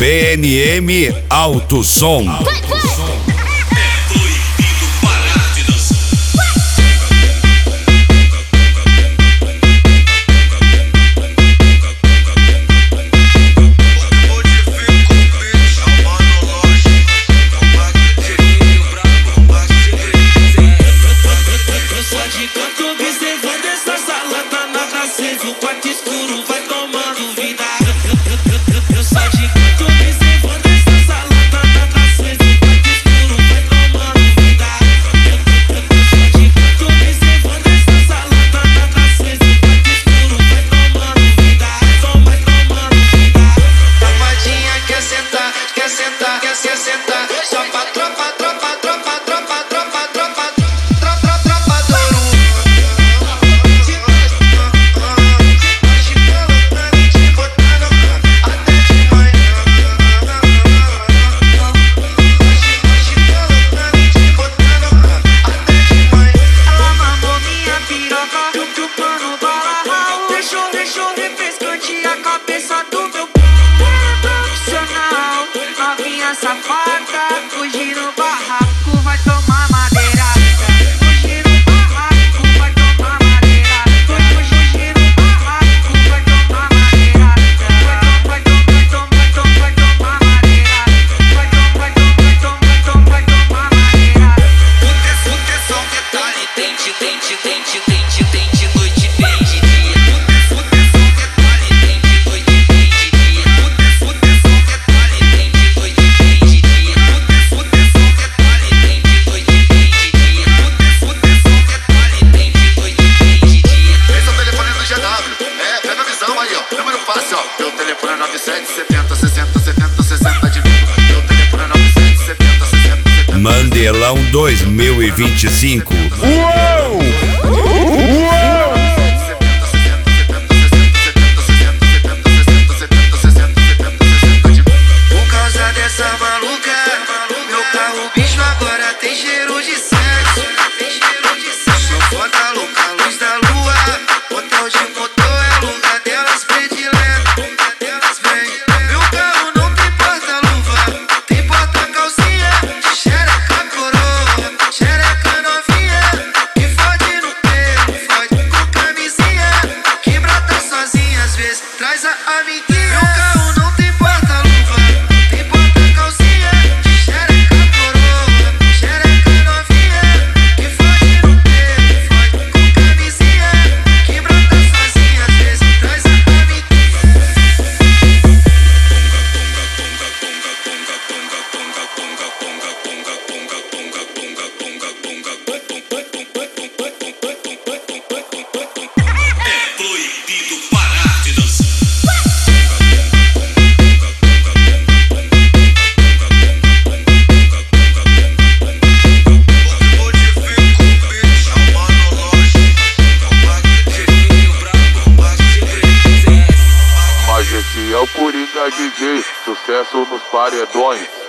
PNM Alto Som. O quarto escuro vai tomando vida. Eu só de canto observando essa sala tá acesa. O quarto escuro vai tomando vida. Eu só de canto observando essa sala tá acesa. O quarto escuro vai tomando vida. Vai tomando vida. Safadinha quer sentar, quer sentar, quer se assentar. Só pra tropa, tropa, tropa, tropa, tropa, tropa. Deixou refrescante a cabeça do meu profissional. Novinha safada, fugir no barraco, vai tomar madeirada. Fugir no barraco, vai tomar madeirada. Fugir no barraco, vai tomar madeirada. Vai tomar madeirada. Vai tomar madeirada. O tesão detalhe, tente, tente, tente, tente, tente, noite, tente, dia. Meu telefone é 9770 60 70 60 de novo. Meu telefone é 9770 60 70. Mandelão 2025. Uou! Por causa dessa maluca, meu carro bicho agora tem cheiro de sexo. Sou foda louca, luz da lua. Hotel de motor é lugar delas predileto. Meu carro não tem porta-luva, tem porta-calcinha. Xereca coroa, xereca novinha. Me fode no pelo, fode com camisinha. Que brota sozinha, às vezes traz a amiguinha. Meu carro não tem porta-luva, tem porta-calcinha. Xereca coroa, xereca novinha. Me fode no pelo, fode com camisinha. Que brota sozinha, às vezes traz a amiguinha. Proibido parar de dançar. Mas esse é o Coringa DJ, sucesso nos paredões.